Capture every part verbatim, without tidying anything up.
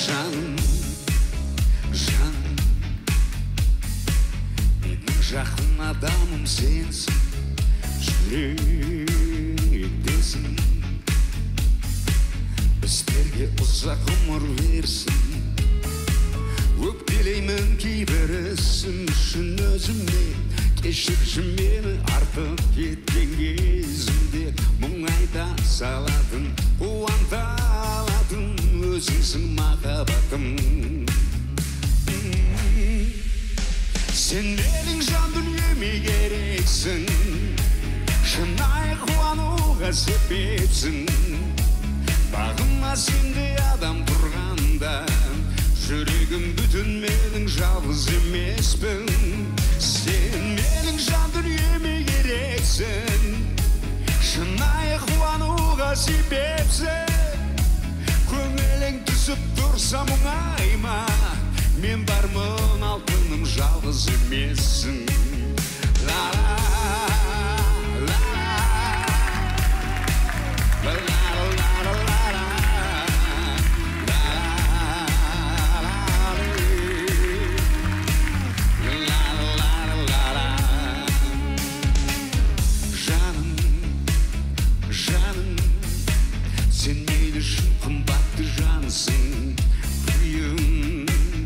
Жаным, жаным, менің жақын адамым сенсің, жүректесің. Біздерге ұзақ ғұмыр берсін, өкпелеймін кейбір ісім үшін өзіме. Кешірші мені артық кеткен кезімде, мұң айта салатын, қуанта алатын өзіңсің махаббатым. Сен менің жан дүниеме керексің, шынайы қуануға себепсің. Бағыма сендей адам тұрғанда, жүрегім бүтін, менің жалғыз емеспін. Сен менің жан дүниеме керексің, шынайы қуануға себепсің. Көңілің түсіп тұрса мұңайма, мен бармын алтыным, жалғыз емессің. Ла-ла, ла-ла, ла-ла-ла-ла-ла, сен мен үшін қымбатты жансың. Қиын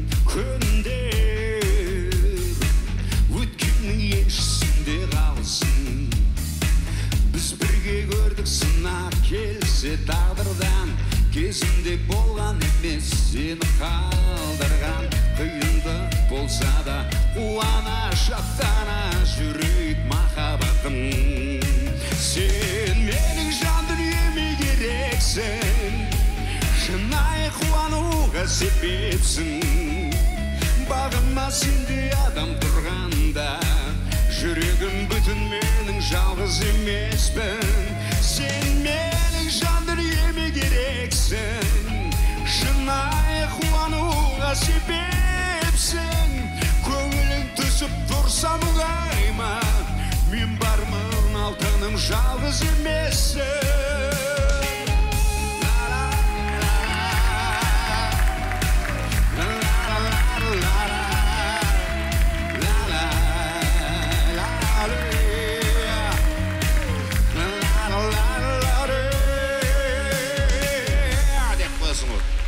күндер өткеннің еншісінде қалсын. Біз бірге көрдік сынақ, келсе тағдырдан. Кезінде болған емес сені қалдырған. Қиындық болса да қуана шаттана жүрейік махаббатым. Сен менің жан дүниеме керексің, шынайы қуануға себепсің. Бағыма сендей адам тұрғанда, жүрегім бүтін, менің жалғыз емеспін. Сен менің жан дүниеме керексің, шынайы қуануға себепсің. Көңілің түсіп тұрса мұңайма, мен бармын алтыным, жалғыз емессің.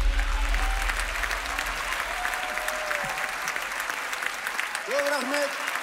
Көп рахмет.